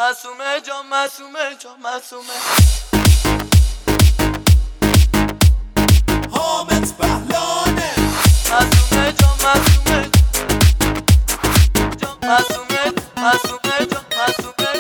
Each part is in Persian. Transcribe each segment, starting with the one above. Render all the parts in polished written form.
معصومه جان معصومه جان معصومه حامد بهلانه معصومه جان معصومه جان معصومه معصومه جان معصومه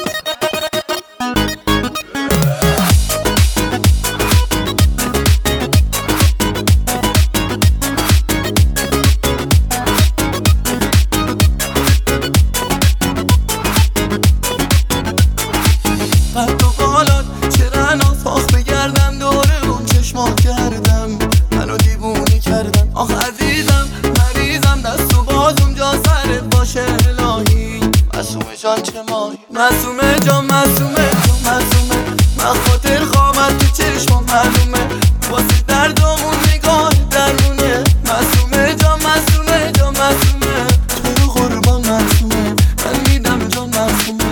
قد و بالات چرا ناساخ بگردم دوره اون چشمات کردم منو دیوونه کردم آخ عزیزم مریضم دست و بازم جا سرت باشه الهی معصومه جان چه مایی معصومه جان معصومه جان معصومه من خاطر خامت تو چشمام معلومه واسه دردمون نگاه درمونه معصومه جان معصومه جان معصومه تو قربان معصومه من میدم جان معصومه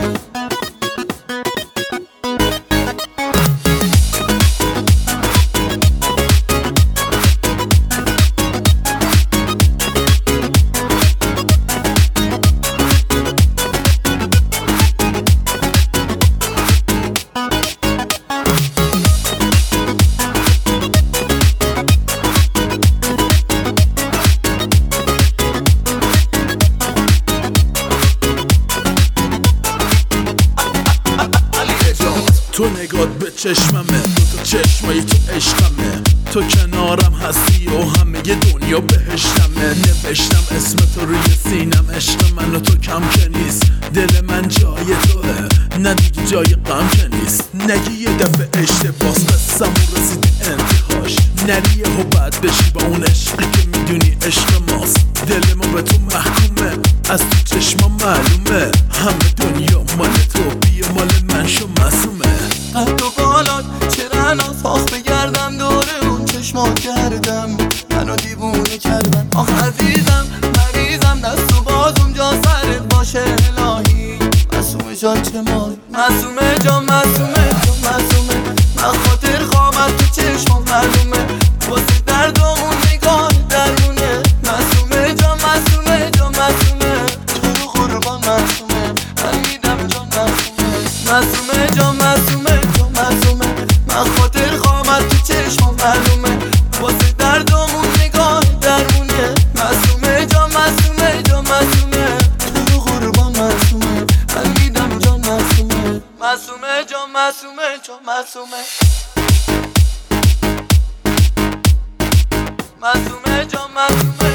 تو نگات به چشممه دوتا چشمایی تو عشقمه تو کنارم هستی و همه دنیا بهشتمه نوشتم اسم تو روی سینم عشق من و تو کم که نیست دل من جای توه نه دیگه جای غم که نیست نگی یه دفعه اشتباس قصمون رسید انتهاش نری و بد بشی با اون عشقی که میدونی عشق ماست دل ما به تو محکومه از تو چشما معلومه همه دنیا مال تو بیا مال من شو معصومه قد و بالات چرا ناساخ بگردم دوره اون چشمات کردم منو دیوونه کردم آخ عزیزم مریضم دست و بازم جا سرت باشه الهی معصومه جان چه مایی معصومه جان معصومه جان معصومه من خاطر خامت تو چشمام معلومه واسه دردمون نگاه درمونه معصومه جان معصومه جان معصومه تو قربان معصومه من میدم جان معصومه معصومه جان معصومه جان معصومه من خاطر خامت تو چشمام معلومه واسه دردمون نگاه درمونه معصومه جان معصومه جان معصومه تو قربان معصومه من میدم جان معصومه معصومه جان معصومه جان معصومه معصومه جان معصومه